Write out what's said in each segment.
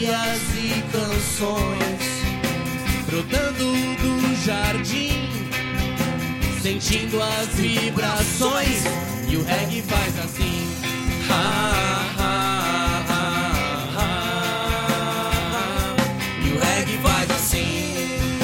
melodias e canções brotando do jardim, sentindo as vibrações. E o reggae faz assim. E o reggae faz assim.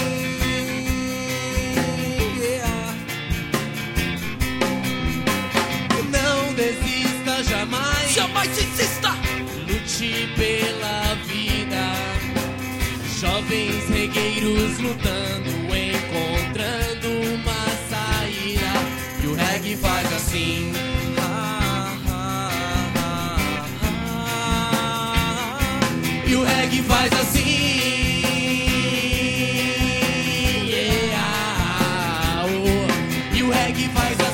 Não desista jamais. Jamais desista. Lute pela vida. Jovens regueiros lutando, encontrando uma saída. E o reggae faz assim. E o reggae faz assim. Yeah. Oh. E o reggae faz assim.